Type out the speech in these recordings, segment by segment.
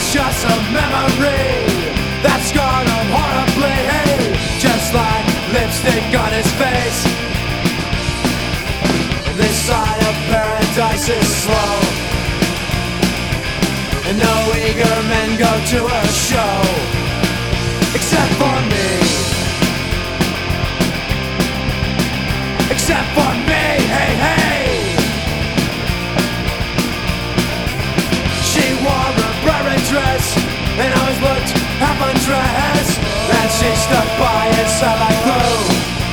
just a memory that's scarred him horribly, just like lipstick on his face. This side of paradise is slow, and no eager men go to a show, except for me. Except for me, hey, hey. She wore a bright dress and always looked half undressed, and she stuck by his side like glue.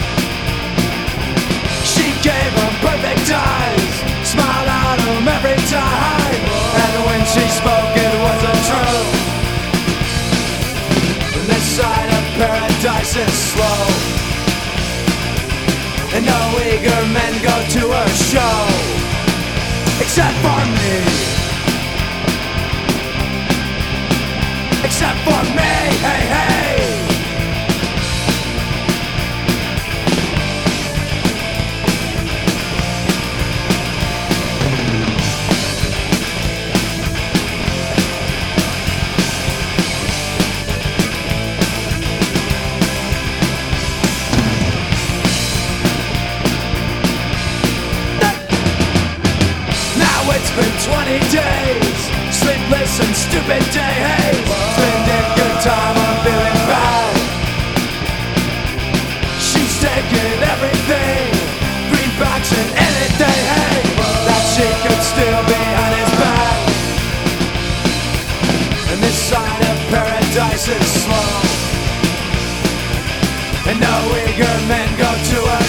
She gave him perfect eyes, smiled at him every time, and when she spoke it wasn't true. This side of paradise is slow, and no eager men go to her show, except for me. Except for me, hey, hey. It's been 20 days, sleepless and stupid days, spending good time, I'm feeling bad. She's taken everything, greenbacks and anything, hey, that she could steal behind his back. And this side of paradise is slow, and no eager men go to her